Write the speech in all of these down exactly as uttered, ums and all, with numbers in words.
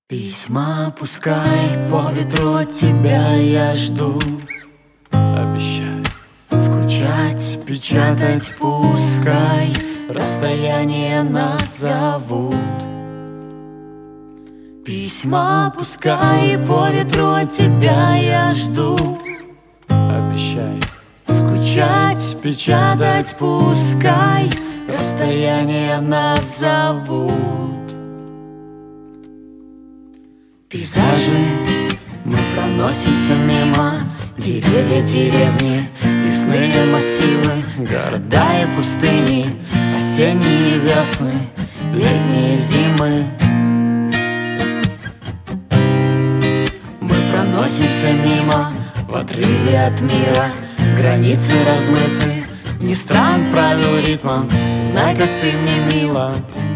Письма пускай по ветру от тебя я жду. Обещай Скучать, печатать пускай, расстояние нас зовут. Письма пускай по ветру от тебя я жду. Обещай Скучать, печатать пускай, расстояние нас зовут. Пейзажи, мы проносимся мимо, деревья, деревни, лесные массивы, города и пустыни, осенние весны, летние зимы. Мы проносимся мимо, в отрыве от мира, границы размыты, ни стран, правил, ритмов, знай, как ты мне мила.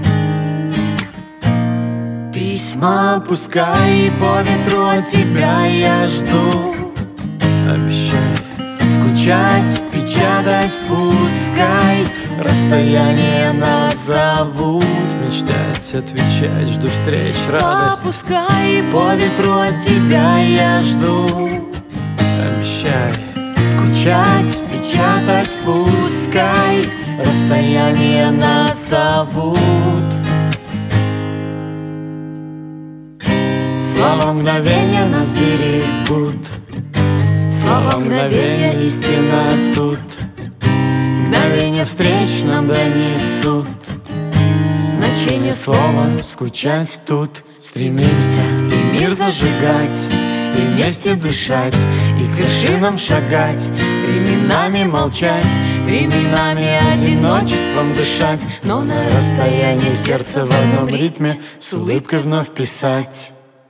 Письма пускай по ветру от тебя я жду. Обещай Скучать, печатать пускай, расстояние нас зовут. мечтать, отвечать, жду встреч, Письма радость. пускай по ветру от тебя я жду. Обещай Скучать, печатать пускай, расстояние нас зовут. Слова мгновения нас берегут, слова мгновения истина тут. Мгновения встреч нам донесут значение слова скучать тут. Стремимся и мир зажигать, и вместе дышать, и к вершинам шагать, временами молчать, временами одиночеством дышать, но на расстоянии сердца в одном ритме с улыбкой вновь писать.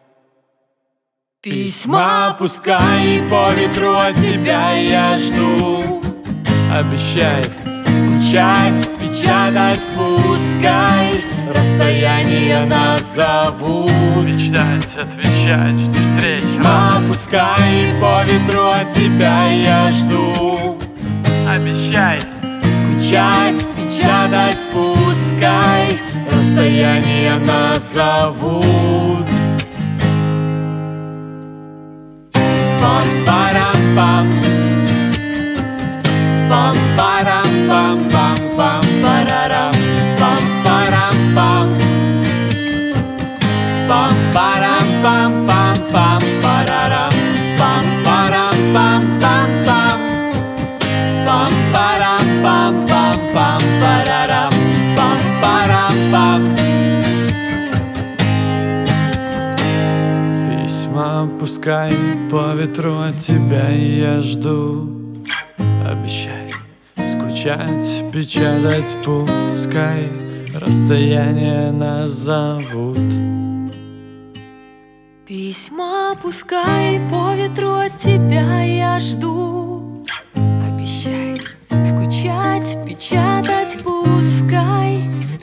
Письма пускай по ветру от тебя я жду. Обещай Скучать, печатать пускай, расстояние нас зовут. мечтать, отвечать, жду встреч, Письма пускай по ветру от тебя я жду. Обещай Скучать, печатать пускай, расстояние нас зовут. Пам-парам-пам, пам-парам-пам-пам-пам-парарам, пам-парам-пам, пам-парам-пам-пам-пам-парарам, пам-парам-пам-пам-пам, пам-парам-пам-пам-пам-парарам, пам-парам-пам. Письма пускай по ветру от тебя я жду. Обещай скучать, печатать пускай, расстояние нас зовут. Письма пускай по ветру от тебя я жду. Обещай скучать, печатать пускай,